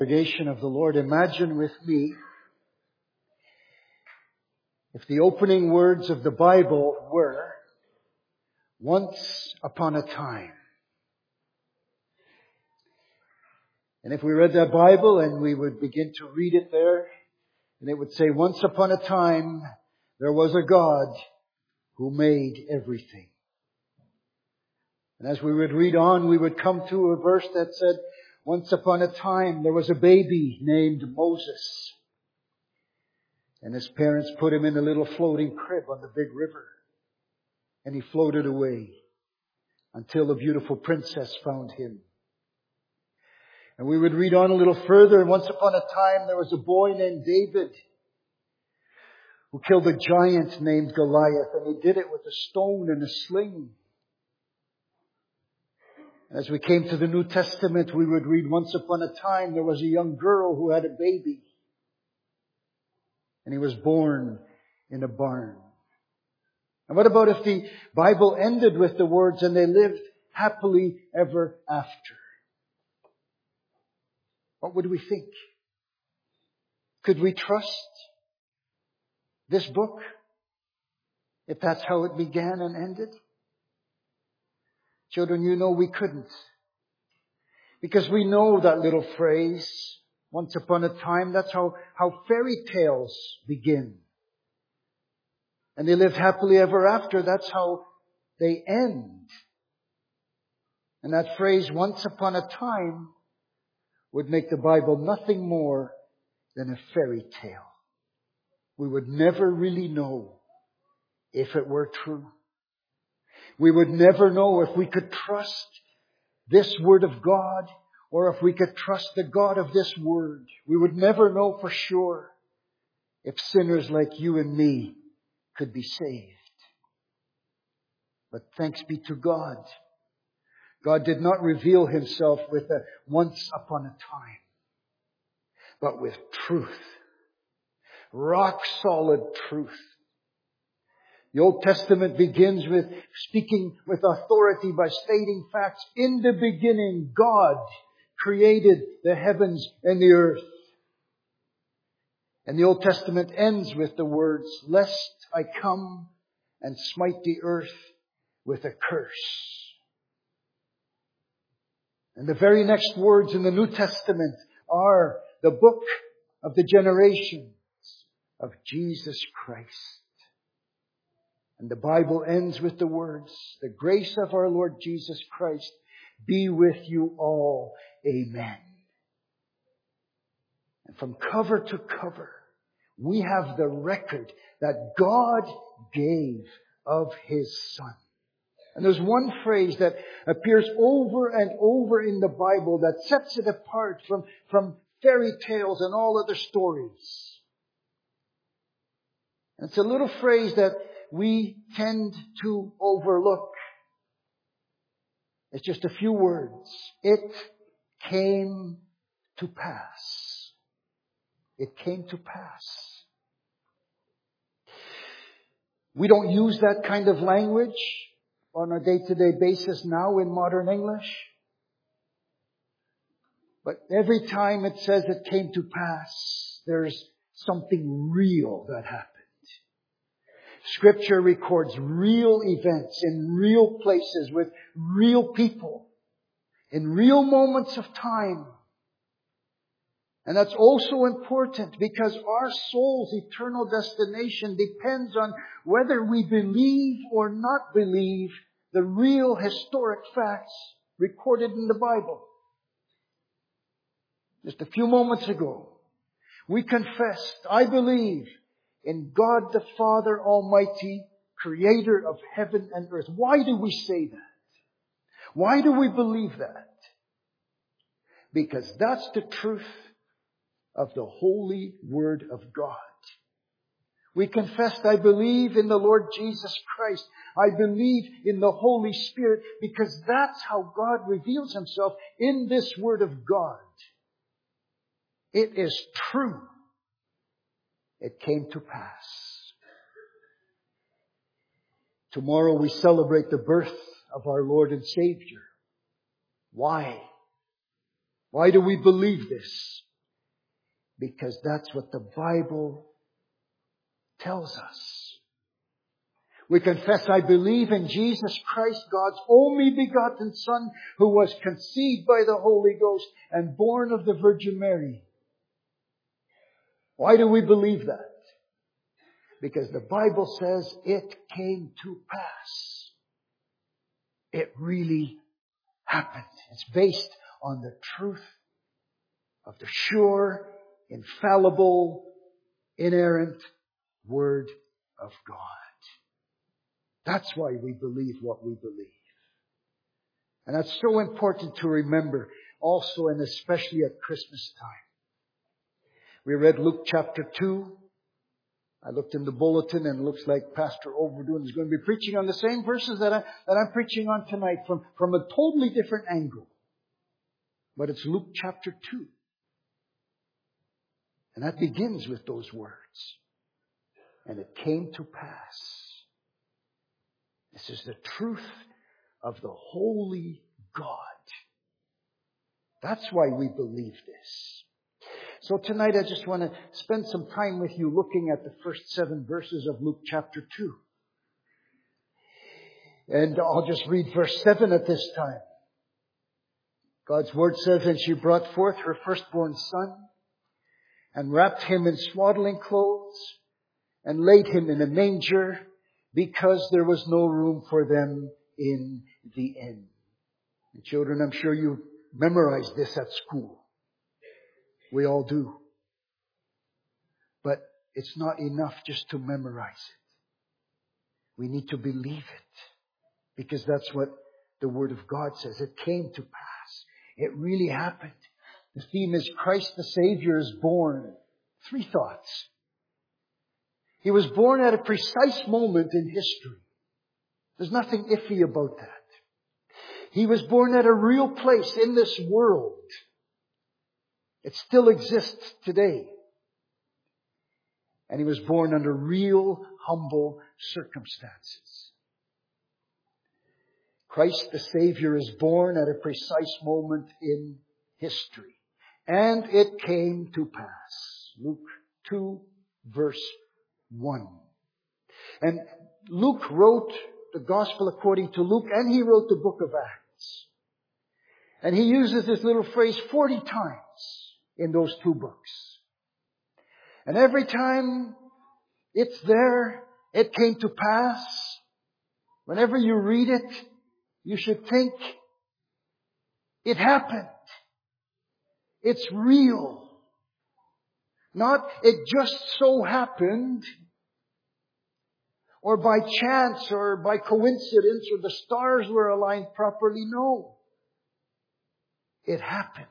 Congregation of the Lord, imagine with me if the opening words of the Bible were, "Once upon a time." And if we read that Bible and we would begin to read it there, and it would say, "Once upon a time, there was a God who made everything." And as we would read on, we would come to a verse that said, "Once upon a time, there was a baby named Moses. And his parents put him in a little floating crib on the big river. And he floated away until a beautiful princess found him." And we would read on a little further. And once upon a time, there was a boy named David who killed a giant named Goliath. And he did it with a stone and a sling. As we came to the New Testament, we would read, "Once upon a time, there was a young girl who had a baby. And he was born in a barn." And what about if the Bible ended with the words, "And they lived happily ever after"? What would we think? Could we trust this book if that's how it began and ended? Children, you know we couldn't. Because we know that little phrase, "Once upon a time," that's how fairy tales begin. And they lived happily ever after, that's how they end. And that phrase, "once upon a time," would make the Bible nothing more than a fairy tale. We would never really know if it were true. We would never know if we could trust this Word of God or if we could trust the God of this Word. We would never know for sure if sinners like you and me could be saved. But thanks be to God. God did not reveal Himself with a "once upon a time," but with truth. Rock solid truth. The Old Testament begins with speaking with authority by stating facts. In the beginning, God created the heavens and the earth. And the Old Testament ends with the words, "Lest I come and smite the earth with a curse." And the very next words in the New Testament are the book of the generations of Jesus Christ. And the Bible ends with the words, "The grace of our Lord Jesus Christ be with you all. Amen." And from cover to cover, we have the record that God gave of His Son. And there's one phrase that appears over and over in the Bible that sets it apart from fairy tales and all other stories. And it's a little phrase that we tend to overlook. It's just a few words. It came to pass. It came to pass. We don't use that kind of language on a day-to-day basis now in modern English. But every time it says it came to pass, there's something real that happened. Scripture records real events in real places with real people in real moments of time. And that's also important because our soul's eternal destination depends on whether we believe or not believe the real historic facts recorded in the Bible. Just a few moments ago, we confessed, "I believe in God the Father Almighty, creator of heaven and earth." Why do we say that? Why do we believe that? Because that's the truth of the holy Word of God. We confessed, "I believe in the Lord Jesus Christ. I believe in the Holy Spirit," because that's how God reveals Himself in this Word of God. It is true. It came to pass. Tomorrow we celebrate the birth of our Lord and Savior. Why? Why do we believe this? Because that's what the Bible tells us. We confess, I believe in Jesus Christ, God's only begotten Son, who was conceived by the Holy Ghost and born of the Virgin Mary. Why do we believe that? Because the Bible says it came to pass. It really happened. It's based on the truth of the sure, infallible, inerrant Word of God. That's why we believe what we believe. And that's so important to remember also and especially at Christmas time. We read Luke chapter 2. I looked in the bulletin and it looks like Pastor Overdoon is going to be preaching on the same verses that I'm preaching on tonight from a totally different angle. But it's Luke chapter 2. And that begins with those words. And it came to pass. This is the truth of the holy God. That's why we believe this. So tonight I just want to spend some time with you looking at the first 7 verses of Luke chapter 2. And I'll just read verse 7 at this time. God's word says, and she brought forth her firstborn son and wrapped him in swaddling clothes and laid him in a manger because there was no room for them in the inn. And children, I'm sure you memorized this at school. We all do. But it's not enough just to memorize it. We need to believe it. Because that's what the Word of God says. It came to pass. It really happened. The theme is Christ the Savior is born. 3 thoughts. He was born at a precise moment in history. There's nothing iffy about that. He was born at a real place in this world. It still exists today. And he was born under real, humble circumstances. Christ the Savior is born at a precise moment in history. And it came to pass. Luke 2, verse 1. And Luke wrote the Gospel according to Luke, and he wrote the book of Acts. And he uses this little phrase 40 times in those 2 books. And every time it's there, it came to pass. Whenever you read it, you should think, it happened. It's real. Not, it just so happened, or by chance, or by coincidence, or the stars were aligned properly. No. It happened.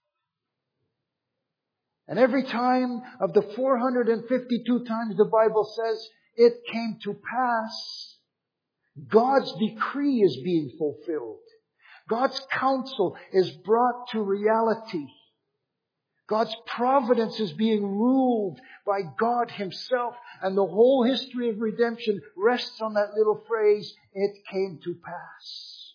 And every time of the 452 times the Bible says it came to pass, God's decree is being fulfilled. God's counsel is brought to reality. God's providence is being ruled by God Himself. And the whole history of redemption rests on that little phrase, it came to pass.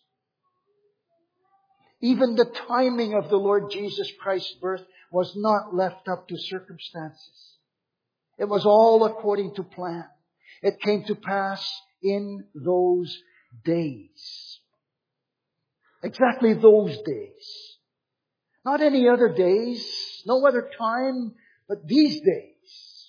Even the timing of the Lord Jesus Christ's birth was not left up to circumstances. It was all according to plan. It came to pass in those days. Exactly those days. Not any other days, no other time, but these days.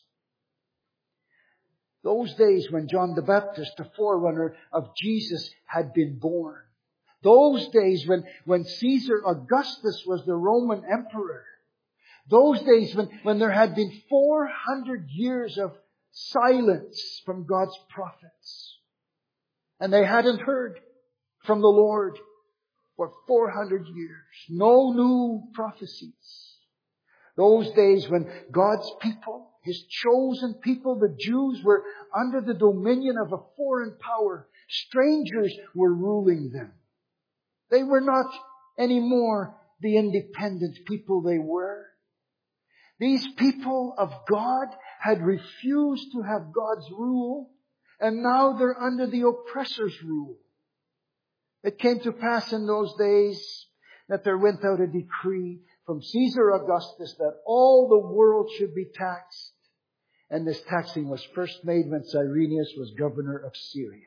Those days when John the Baptist, the forerunner of Jesus, had been born. Those days when Caesar Augustus was the Roman emperor. Those days when there had been 400 years of silence from God's prophets. And they hadn't heard from the Lord for 400 years. No new prophecies. Those days when God's people, His chosen people, the Jews, were under the dominion of a foreign power. Strangers were ruling them. They were not anymore the independent people they were. These people of God had refused to have God's rule, and now they're under the oppressor's rule. It came to pass in those days that there went out a decree from Caesar Augustus that all the world should be taxed. And this taxing was first made when Cyrenius was governor of Syria.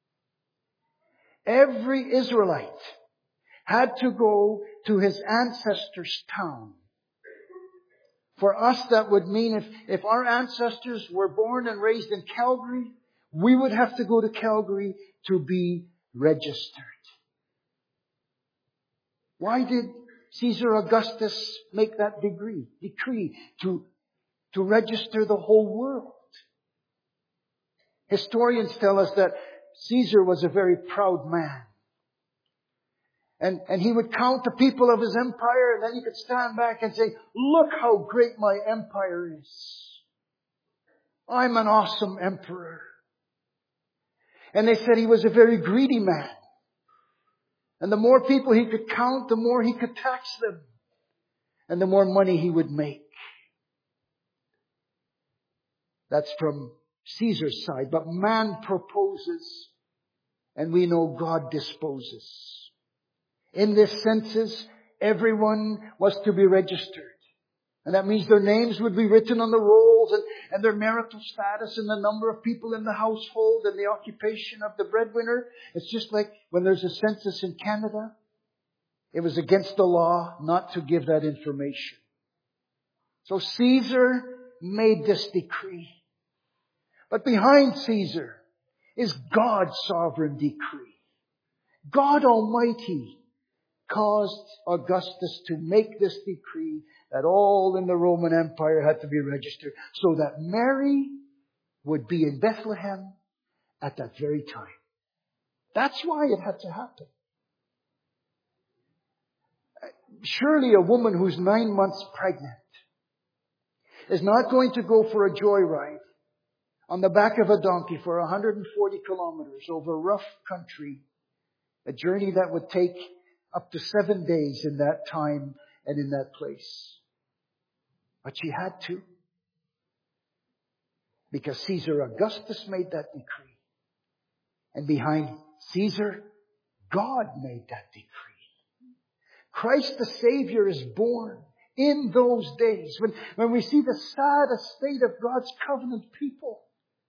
Every Israelite had to go to his ancestor's town. For us, that would mean if our ancestors were born and raised in Calgary, we would have to go to Calgary to be registered. Why did Caesar Augustus make that decree to register the whole world? Historians tell us that Caesar was a very proud man. And he would count the people of his empire, and then he could stand back and say, look how great my empire is. I'm an awesome emperor. And they said he was a very greedy man. And the more people he could count, the more he could tax them. And the more money he would make. That's from Caesar's side. But man proposes, and we know God disposes. In this census, everyone was to be registered. And that means their names would be written on the rolls and their marital status and the number of people in the household and the occupation of the breadwinner. It's just like when there's a census in Canada. It was against the law not to give that information. So Caesar made this decree. But behind Caesar is God's sovereign decree. God Almighty caused Augustus to make this decree that all in the Roman Empire had to be registered so that Mary would be in Bethlehem at that very time. That's why it had to happen. Surely a woman who's 9 months pregnant is not going to go for a joyride on the back of a donkey for 140 kilometers over rough country, a journey that would take up to 7 days in that time and in that place. But she had to. Because Caesar Augustus made that decree. And behind Caesar, God made that decree. Christ the Savior is born in those days. When we see the saddest state of God's covenant people,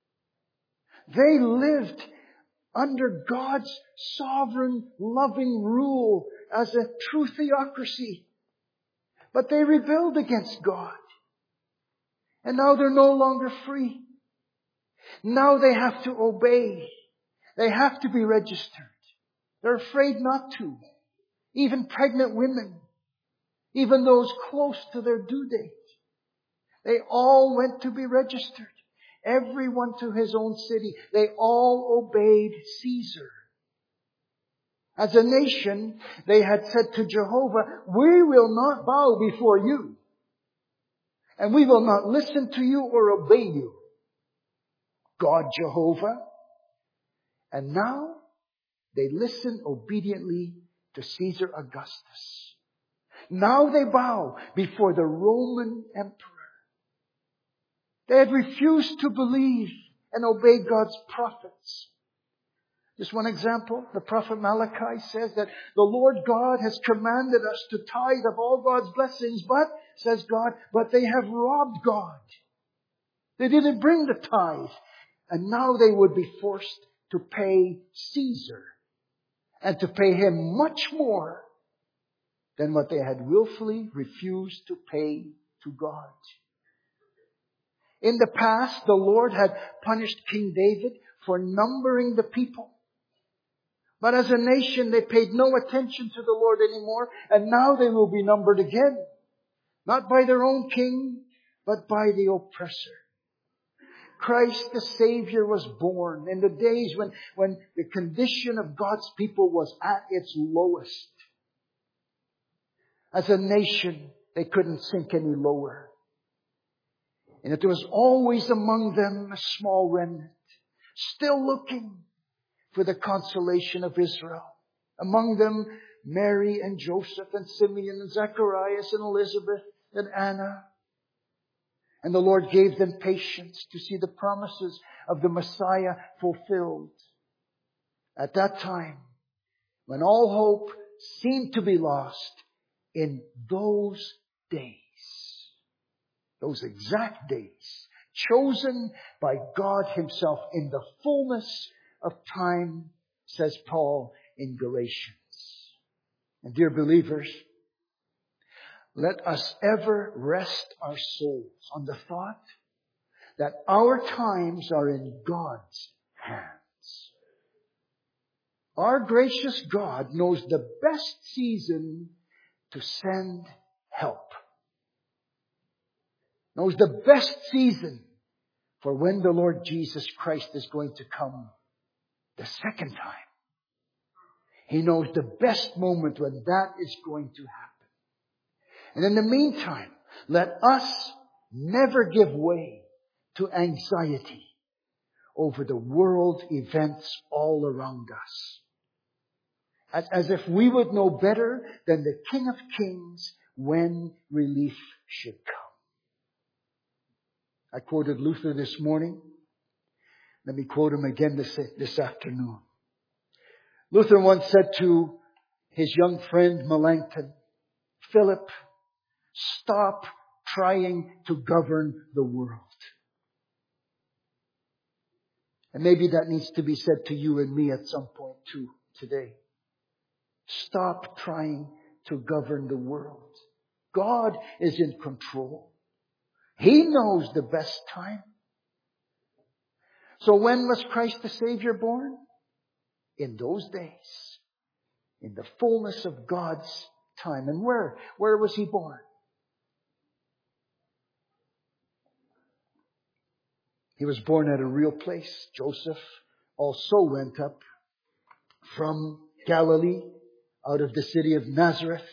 they lived under God's sovereign, loving rule as a true theocracy. But they rebelled against God. And now they're no longer free. Now they have to obey. They have to be registered. They're afraid not to. Even pregnant women. Even those close to their due date. They all went to be registered. Everyone to his own city. They all obeyed Caesar. As a nation, they had said to Jehovah, we will not bow before you. And we will not listen to you or obey you, God Jehovah. And now they listen obediently to Caesar Augustus. Now they bow before the Roman emperor. They had refused to believe and obey God's prophets. Just one example, the prophet Malachi says that the Lord God has commanded us to tithe of all God's blessings, but, says God, but they have robbed God. They didn't bring the tithe. And now they would be forced to pay Caesar and to pay him much more than what they had willfully refused to pay to God. In the past, the Lord had punished King David for numbering the people. But as a nation, they paid no attention to the Lord anymore, and now they will be numbered again. Not by their own king, but by the oppressor. Christ the Savior was born in the days when the condition of God's people was at its lowest. As a nation, they couldn't sink any lower. And there was always among them a small remnant, still looking for the consolation of Israel. Among them, Mary and Joseph and Simeon and Zacharias and Elizabeth and Anna. And the Lord gave them patience to see the promises of the Messiah fulfilled. At that time, when all hope seemed to be lost, in those days, those exact days, chosen by God Himself in the fullness of time, says Paul in Galatians. And dear believers, let us ever rest our souls on the thought that our times are in God's hands. Our gracious God knows the best season to send help. Knows the best season for when the Lord Jesus Christ is going to come the second time. He knows the best moment when that is going to happen. And in the meantime, let us never give way to anxiety over the world events all around us. As if we would know better than the King of Kings when relief should come. I quoted Luther this morning. Let me quote him again this afternoon. Luther once said to his young friend Melanchthon, Philip, stop trying to govern the world. And maybe that needs to be said to you and me at some point too today. Stop trying to govern the world. God is in control. He knows the best time. So when was Christ the Savior born? In those days. In the fullness of God's time. And where? Where was He born? He was born at a real place. Joseph also went up from Galilee, out of the city of Nazareth,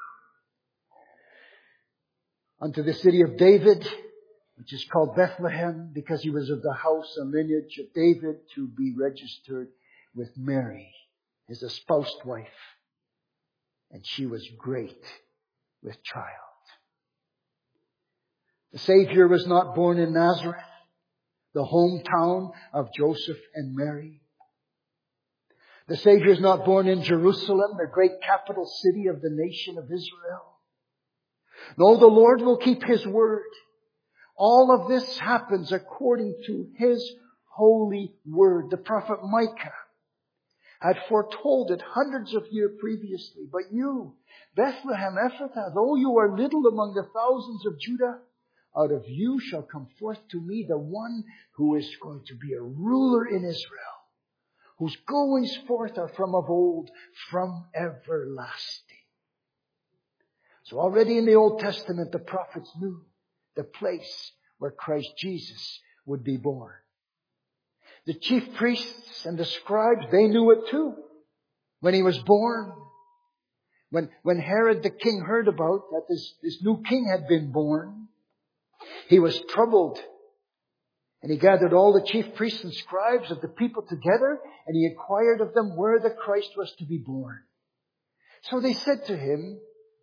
unto the city of David, which is called Bethlehem, because he was of the house and lineage of David, to be registered with Mary, his espoused wife. And she was great with child. The Savior was not born in Nazareth, the hometown of Joseph and Mary. The Savior is not born in Jerusalem, the great capital city of the nation of Israel. No, the Lord will keep His word. All of this happens according to His holy word. The prophet Micah had foretold it hundreds of years previously. But you, Bethlehem Ephrathah, though you are little among the thousands of Judah, out of you shall come forth to me the one who is going to be a ruler in Israel, whose goings forth are from of old, from everlasting. So already in the Old Testament, the prophets knew the place where Christ Jesus would be born. The chief priests and the scribes, they knew it too. When He was born, when Herod the king heard about that this new king had been born, he was troubled. And he gathered all the chief priests and scribes of the people together, and he inquired of them where the Christ was to be born. So they said to him,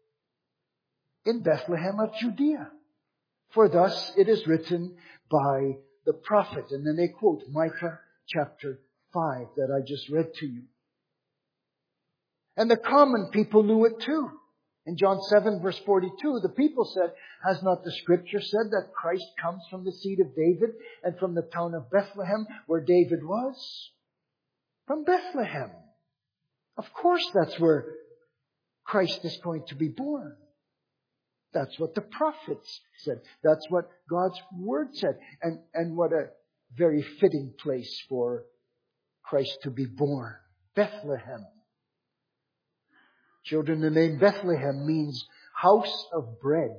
in Bethlehem of Judea. For thus it is written by the prophet. And then they quote Micah chapter 5 that I just read to you. And the common people knew it too. In John 7 verse 42, the people said, has not the scripture said that Christ comes from the seed of David and from the town of Bethlehem where David was? From Bethlehem. Of course that's where Christ is going to be born. That's what the prophets said. That's what God's word said. And what a very fitting place for Christ to be born. Bethlehem. Children, the name Bethlehem means house of bread.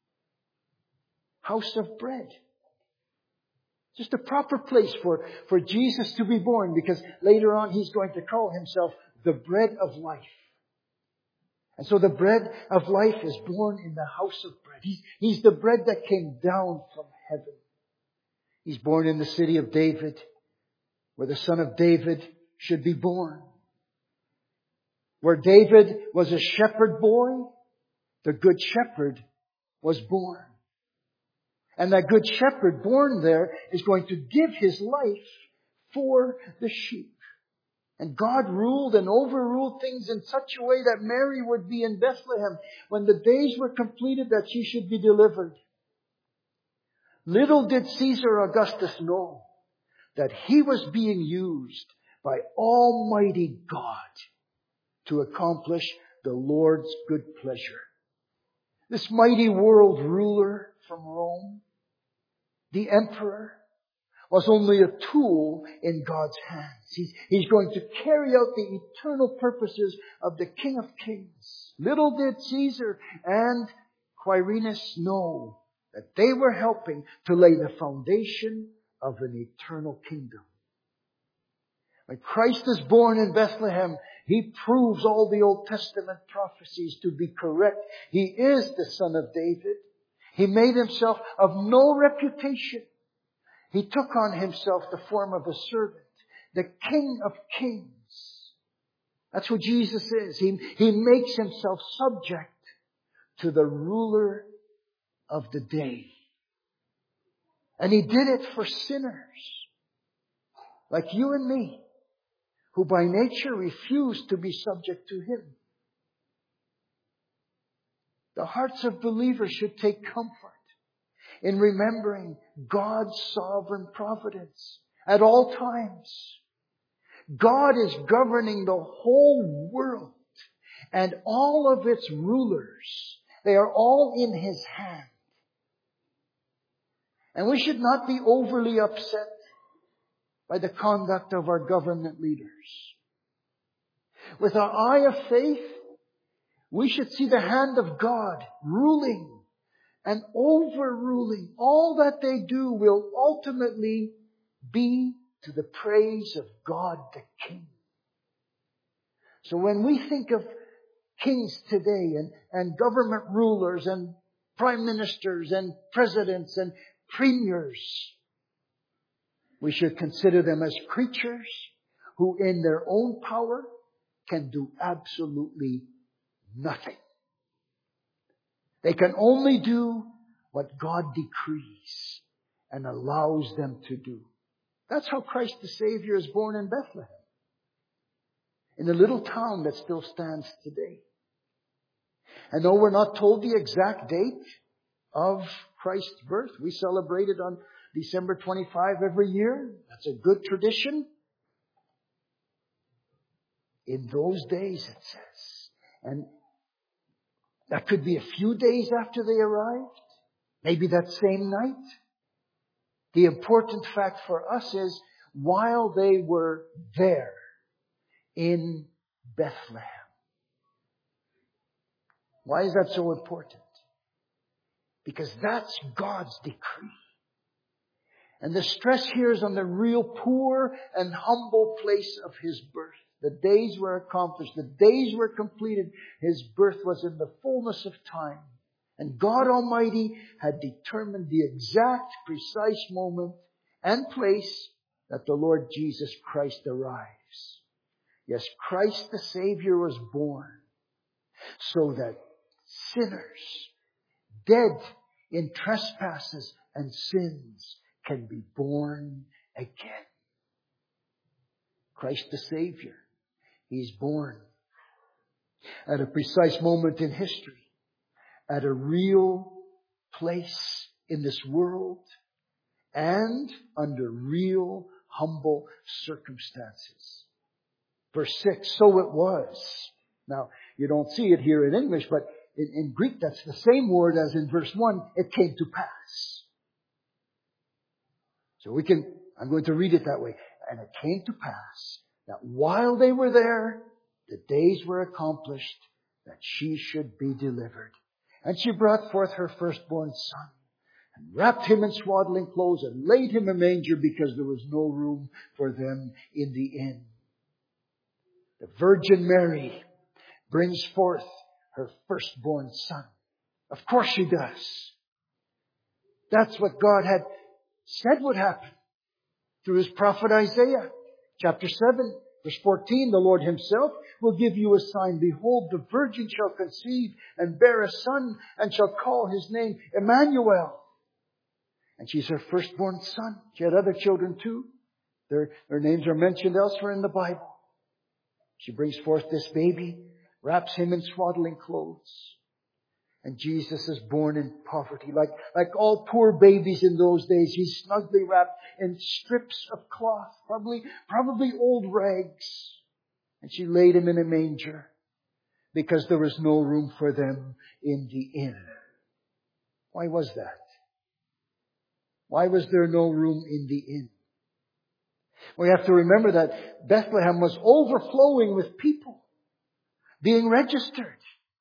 House of bread. Just a proper place for Jesus to be born, because later on He's going to call Himself the bread of life. And so the bread of life is born in the house of bread. He's the bread that came down from heaven. He's born in the city of David, where the son of David should be born. Where David was a shepherd boy, the good shepherd was born. And that good shepherd born there is going to give his life for the sheep. And God ruled and overruled things in such a way that Mary would be in Bethlehem when the days were completed that she should be delivered. Little did Caesar Augustus know that he was being used by Almighty God to accomplish the Lord's good pleasure. This mighty world ruler from Rome, the emperor, was only a tool in God's hands. He's going to carry out the eternal purposes of the King of Kings. Little did Caesar and Quirinius know that they were helping to lay the foundation of an eternal kingdom. When Christ is born in Bethlehem, He proves all the Old Testament prophecies to be correct. He is the Son of David. He made Himself of no reputation. He took on Himself the form of a servant, the King of Kings. That's what Jesus is. He makes Himself subject to the ruler of the day. And He did it for sinners like you and me, who by nature refuse to be subject to Him. The hearts of believers should take comfort in remembering God's sovereign providence at all times. God is governing the whole world and all of its rulers. They are all in His hand. And we should not be overly upset by the conduct of our government leaders. With our eye of faith, we should see the hand of God ruling and overruling. All that they do will ultimately be to the praise of God the King. So when we think of kings today and government rulers and prime ministers and presidents and premiers, we should consider them as creatures who in their own power can do absolutely nothing. They can only do what God decrees and allows them to do. That's how Christ the Savior is born in Bethlehem, in a little town that still stands today. And though we're not told the exact date of Christ's birth, we celebrate it on December 25 every year. That's a good tradition. In those days, it says. And that could be a few days after they arrived. Maybe that same night. The important fact for us is while they were there in Bethlehem. Why is that so important? Because that's God's decree. And the stress here is on the real poor and humble place of His birth. The days were accomplished. The days were completed. His birth was in the fullness of time. And God Almighty had determined the exact, precise moment and place that the Lord Jesus Christ arrives. Yes, Christ the Savior was born so that sinners, dead in trespasses and sins, can be born again. Christ the Savior, He's born at a precise moment in history, at a real place in this world, and under real humble circumstances. Verse 6, so it was. Now, you don't see it here in English, but in Greek that's the same word as in verse 1, it came to pass. So I'm going to read it that way. And it came to pass that while they were there, the days were accomplished that she should be delivered. And she brought forth her firstborn son and wrapped him in swaddling clothes and laid him in a manger because there was no room for them in the inn. The Virgin Mary brings forth her firstborn son. Of course she does. That's what God had said would happen through His prophet Isaiah. Chapter 7, verse 14, the Lord Himself will give you a sign. Behold, the virgin shall conceive and bear a son and shall call his name Emmanuel. And she's her firstborn son. She had other children too. Their names are mentioned elsewhere in the Bible. She brings forth this baby, wraps him in swaddling clothes. And Jesus is born in poverty. Like all poor babies in those days, he's snugly wrapped in strips of cloth, probably old rags. And she laid him in a manger because there was no room for them in the inn. Why was that? Why was there no room in the inn? We have to remember that Bethlehem was overflowing with people being registered.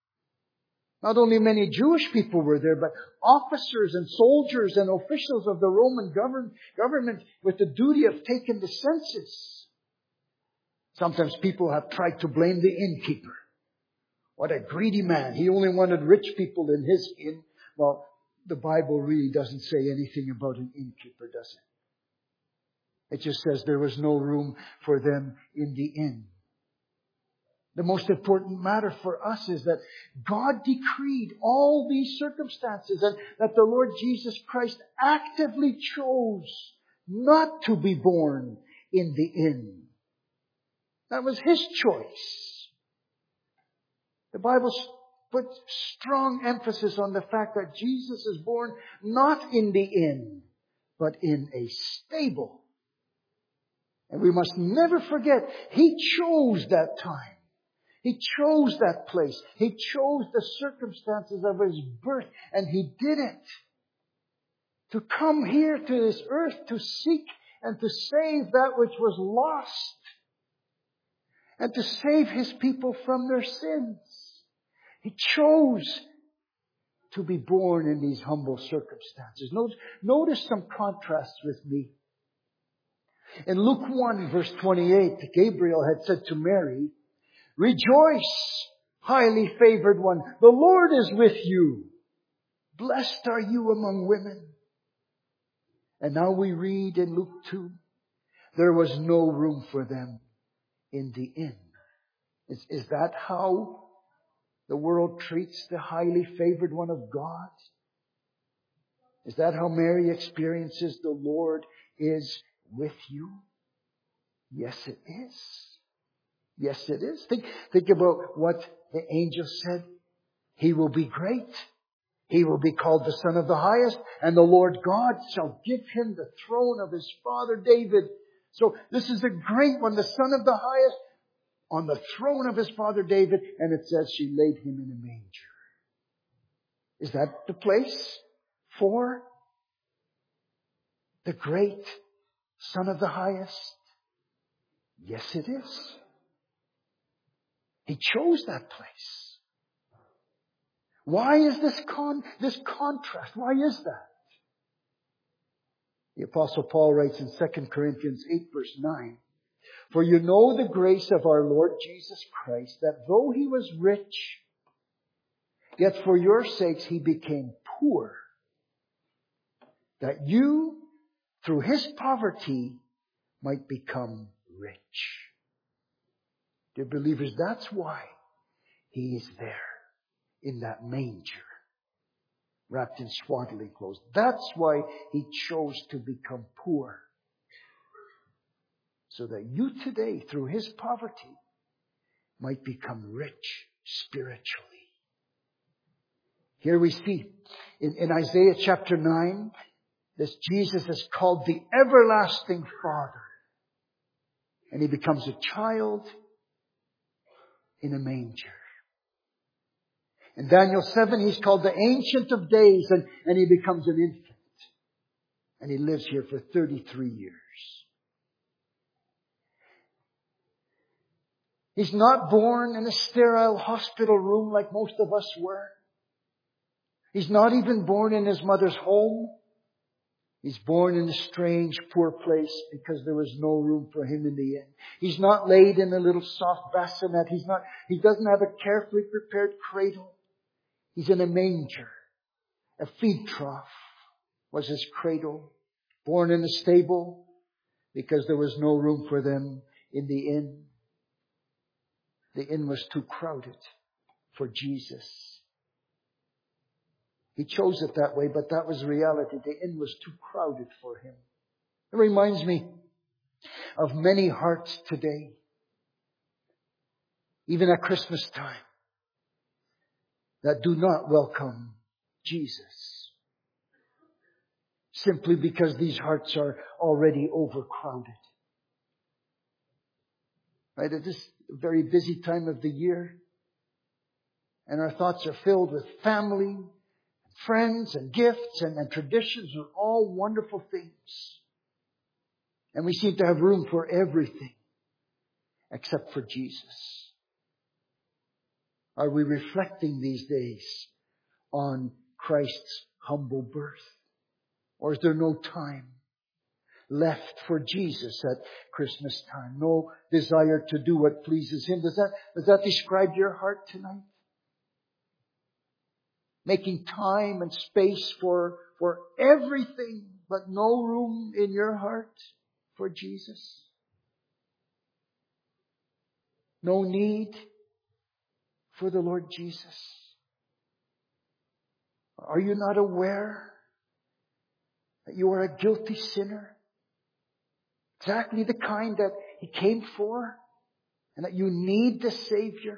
Not only many Jewish people were there, but officers and soldiers and officials of the Roman government with the duty of taking the census. Sometimes people have tried to blame the innkeeper. What a greedy man. He only wanted rich people in his inn. Well, the Bible really doesn't say anything about an innkeeper, does it? It just says there was no room for them in the inn. The most important matter for us is that God decreed all these circumstances and that the Lord Jesus Christ actively chose not to be born in the inn. That was His choice. The Bible puts strong emphasis on the fact that Jesus is born not in the inn, but in a stable. And we must never forget, He chose that time. He chose that place. He chose the circumstances of His birth. And He did it to come here to this earth to seek and to save that which was lost. And to save His people from their sins. He chose to be born in these humble circumstances. Notice some contrasts with me. In Luke 1 verse 28, Gabriel had said to Mary, "Rejoice, highly favored one. The Lord is with you. Blessed are you among women." And now we read in Luke 2, there was no room for them in the inn. Is that how the world treats the highly favored one of God? Is that how Mary experiences the Lord is with you? Yes, it is. Yes, it is. Think about what the angel said. He will be great. He will be called the Son of the Highest, and the Lord God shall give him the throne of his father David. So this is the great one, the Son of the Highest, on the throne of his father David, and it says she laid him in a manger. Is that the place for the great Son of the Highest? Yes, it is. He chose that place. Why is this contrast? Why is that? The Apostle Paul writes in 2 Corinthians 8 verse 9, "For you know the grace of our Lord Jesus Christ, that though He was rich, yet for your sakes He became poor, that you, through His poverty, might become rich." Dear believers, that's why He is there in that manger, wrapped in swaddling clothes. That's why He chose to become poor. So that you today, through His poverty, might become rich spiritually. Here we see in Isaiah chapter 9, this Jesus is called the Everlasting Father. And He becomes a child in a manger. In Daniel 7, He's called the Ancient of Days, and He becomes an infant. And He lives here for 33 years. He's not born in a sterile hospital room like most of us were. He's not even born in His mother's home. He's born in a strange, poor place because there was no room for Him in the inn. He's not laid in a little soft bassinet. He doesn't have a carefully prepared cradle. He's in a manger. A feed trough was His cradle. Born in a stable because there was no room for them in the inn. The inn was too crowded for Jesus. He chose it that way, but that was reality. The inn was too crowded for Him. It reminds me of many hearts today even at Christmas time, that do not welcome Jesus, simply because these hearts are already overcrowded. Right? It is a very busy time of the year, and our thoughts are filled with family, friends, and gifts, and traditions are all wonderful things. And we seem to have room for everything except for Jesus. Are we reflecting these days on Christ's humble birth? Or is there no time left for Jesus at Christmas time? No desire to do what pleases Him? Does that describe your heart tonight? Making time and space for everything, but no room in your heart for Jesus? No need for the Lord Jesus? Are you not aware that you are a guilty sinner? Exactly the kind that He came for, and that you need the Savior?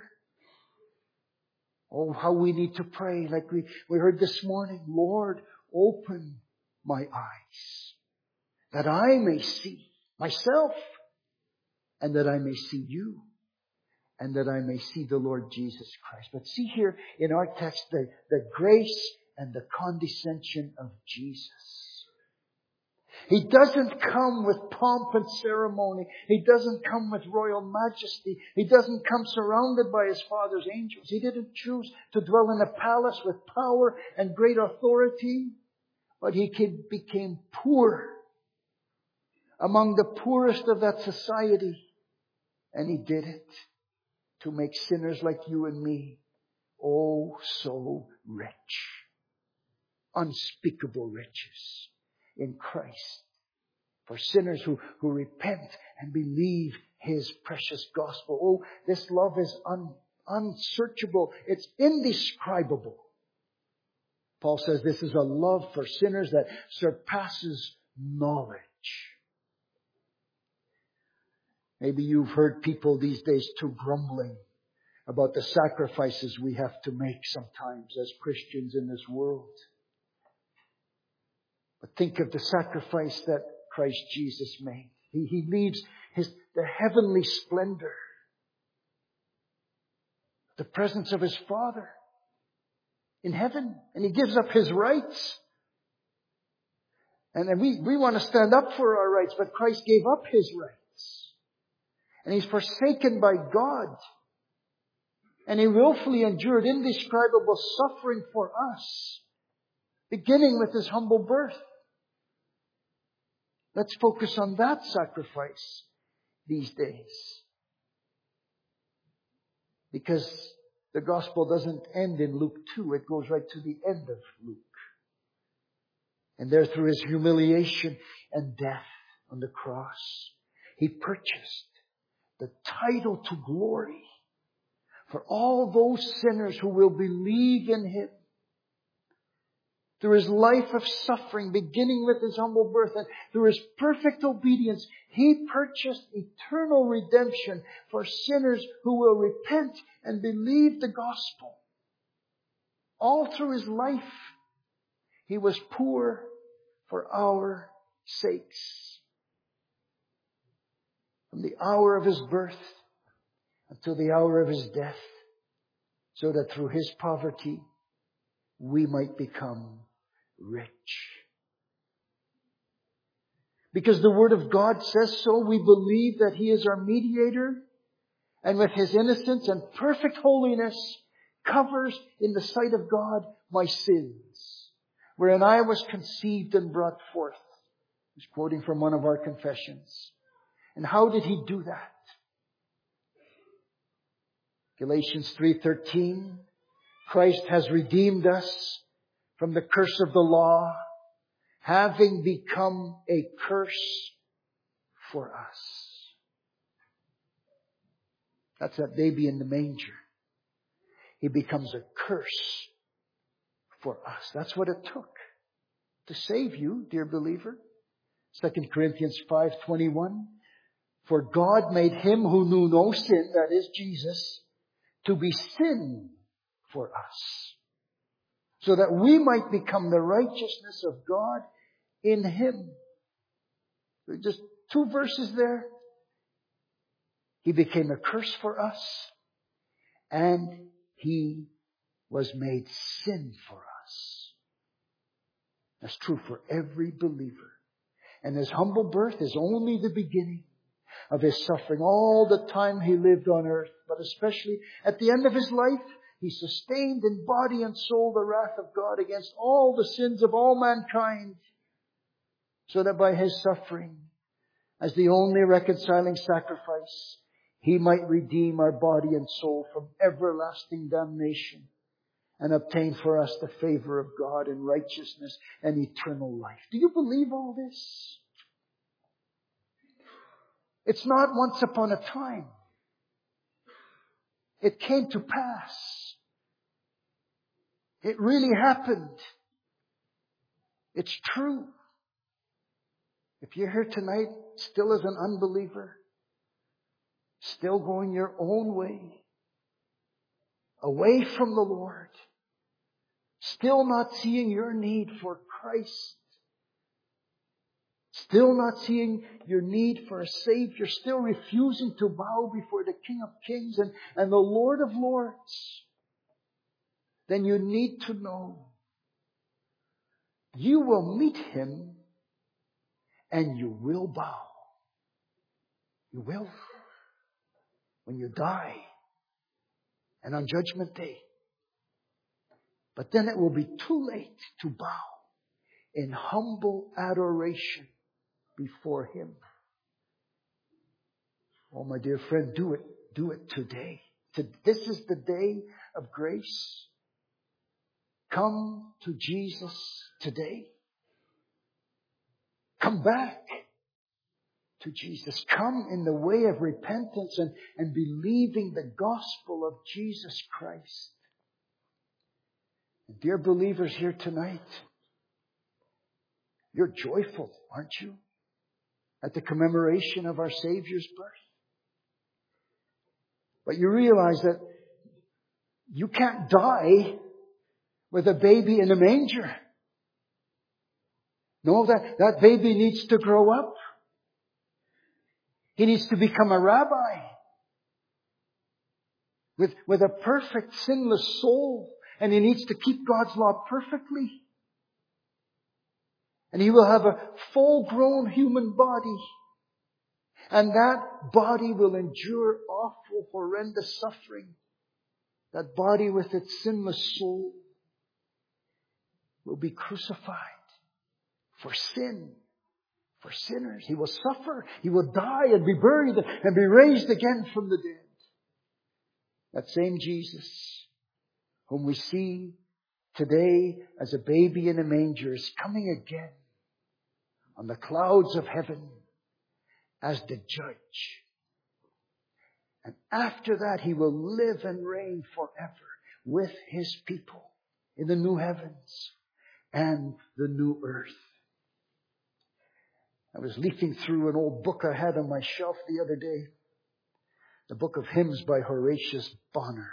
Oh, how we need to pray, like we heard this morning. Lord, open my eyes, that I may see myself, and that I may see You, and that I may see the Lord Jesus Christ. But see here in our text the grace and the condescension of Jesus. He doesn't come with pomp and ceremony. He doesn't come with royal majesty. He doesn't come surrounded by His Father's angels. He didn't choose to dwell in a palace with power and great authority. But He became poor, among the poorest of that society. And He did it to make sinners like you and me, oh, so rich. Unspeakable riches in Christ. For sinners who repent and believe His precious gospel. Oh, this love is unsearchable. It's indescribable. Paul says this is a love for sinners that surpasses knowledge. Maybe you've heard people these days too grumbling about the sacrifices we have to make sometimes as Christians in this world. But think of the sacrifice that Christ Jesus made. He leaves the heavenly splendor, the presence of His Father in heaven, and He gives up His rights. And then we want to stand up for our rights, but Christ gave up His rights. And He's forsaken by God. And He willfully endured indescribable suffering for us, beginning with His humble birth. Let's focus on that sacrifice these days. Because the gospel doesn't end in Luke 2. It goes right to the end of Luke. And there, through His humiliation and death on the cross, He purchased the title to glory for all those sinners who will believe in Him. Through His life of suffering, beginning with His humble birth, and through His perfect obedience, He purchased eternal redemption for sinners who will repent and believe the gospel. All through His life, He was poor for our sakes. From the hour of His birth until the hour of His death, so that through His poverty, we might become rich. Because the Word of God says so, we believe that He is our mediator, and with His innocence and perfect holiness covers in the sight of God my sins, wherein I was conceived and brought forth. He's quoting from one of our confessions. And how did He do that? Galatians 3:13, Christ has redeemed us from the curse of the law, having become a curse for us. That's that baby in the manger. He becomes a curse for us. That's what it took to save you, dear believer. 2 Corinthians 5:21, for God made Him who knew no sin, that is Jesus, to be sin for us, so that we might become the righteousness of God in Him. Just 2 verses there. He became a curse for us, and He was made sin for us. That's true for every believer. And His humble birth is only the beginning of His suffering all the time He lived on earth, but especially at the end of His life, He sustained in body and soul the wrath of God against all the sins of all mankind, so that by His suffering, as the only reconciling sacrifice, He might redeem our body and soul from everlasting damnation and obtain for us the favor of God and righteousness and eternal life. Do you believe all this? It's not once upon a time. It came to pass. It really happened. It's true. If you're here tonight still as an unbeliever, still going your own way, away from the Lord, still not seeing your need for Christ, still not seeing your need for a Savior, still refusing to bow before the King of Kings and the Lord of Lords, then you need to know you will meet Him and you will bow. You will. When you die and on Judgment Day. But then it will be too late to bow in humble adoration before Him. Oh, my dear friend, do it. Do it today. This is the day of grace. Come to Jesus today. Come back to Jesus. Come in the way of repentance and believing the gospel of Jesus Christ. And dear believers here tonight, you're joyful, aren't you? At the commemoration of our Savior's birth. But you realize that you can't die with a baby in a manger. No, that baby needs to grow up. He needs to become a rabbi with a perfect, sinless soul. And he needs to keep God's law perfectly. And he will have a full-grown human body. And that body will endure awful, horrendous suffering. That body with its sinless soul will be crucified for sin, for sinners. He will suffer, He will die and be buried and be raised again from the dead. That same Jesus, whom we see today as a baby in a manger, is coming again on the clouds of heaven as the judge. And after that, He will live and reign forever with His people in the new heavens and the new earth. I was leafing through an old book I had on my shelf the other day. The book of hymns by Horatius Bonar.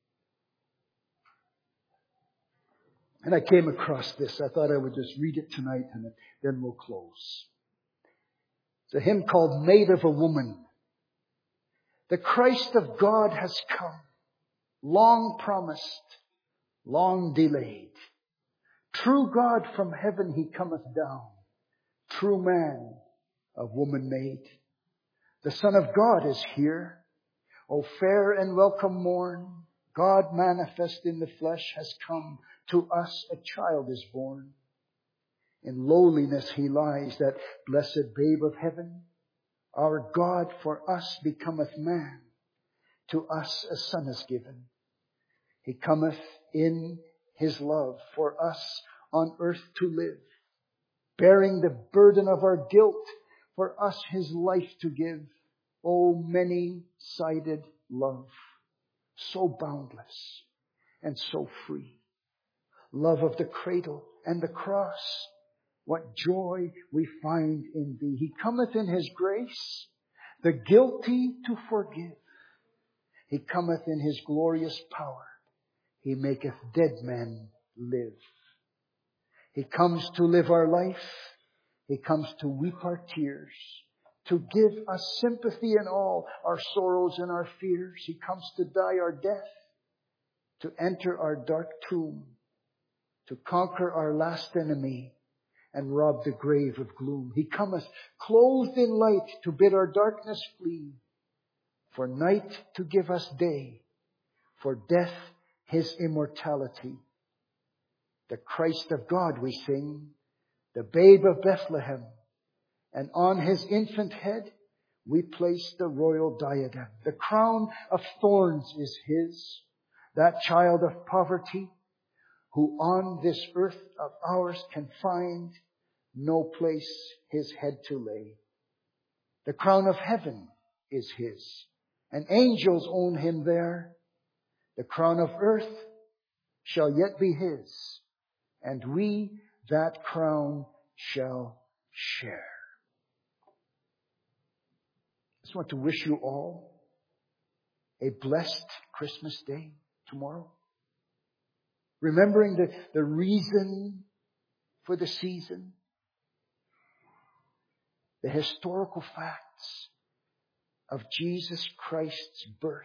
And I came across this. I thought I would just read it tonight and then we'll close. It's a hymn called Maid of a Woman. The Christ of God has come, long promised, long delayed. True God from heaven He cometh down, true man of woman made. The Son of God is here. O fair and welcome morn, God manifest in the flesh has come. To us a child is born. In lowliness He lies, that blessed babe of heaven. Our God for us becometh man. To us a son is given. He cometh in His love for us on earth to live, bearing the burden of our guilt, for us His life to give. O many-sided love, so boundless and so free. Love of the cradle and the cross, what joy we find in Thee. He cometh in His grace, the guilty to forgive, He cometh in His glorious power. He maketh dead men live. He comes to live our life. He comes to weep our tears, to give us sympathy in all our sorrows and our fears. He comes to die our death, to enter our dark tomb, to conquer our last enemy and rob the grave of gloom. He cometh clothed in light to bid our darkness flee, for night to give us day, for death His immortality. The Christ of God we sing, the babe of Bethlehem, and on His infant head we place the royal diadem. The crown of thorns is His, that child of poverty, who on this earth of ours can find no place His head to lay. The crown of heaven is His, and angels own Him there. The crown of earth shall yet be His, and we that crown shall share. I just want to wish you all a blessed Christmas day tomorrow. Remembering the reason for the season, the historical facts of Jesus Christ's birth.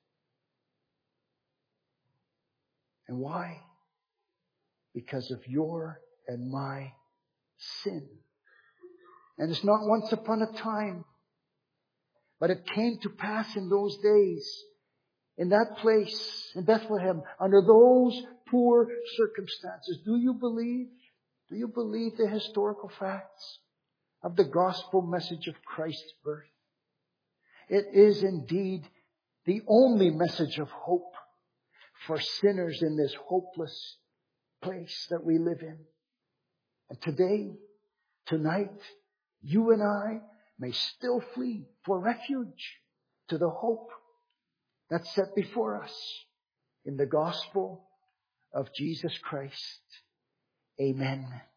And why? Because of your and my sin. And it's not once upon a time, but it came to pass in those days, in that place, in Bethlehem, under those poor circumstances. Do you believe? Do you believe the historical facts of the gospel message of Christ's birth? It is indeed the only message of hope for sinners in this hopeless place that we live in. And today, tonight, you and I may still flee for refuge to the hope that's set before us in the gospel of Jesus Christ. Amen.